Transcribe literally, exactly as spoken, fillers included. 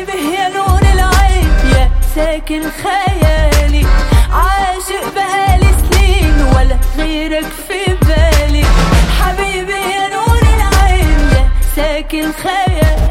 حبيبي يا نور العين يا ساكن خيالي، عاشق بقالي سنين ولا غيرك في بالي. حبيبي يا نور العين يا ساكن خيالي.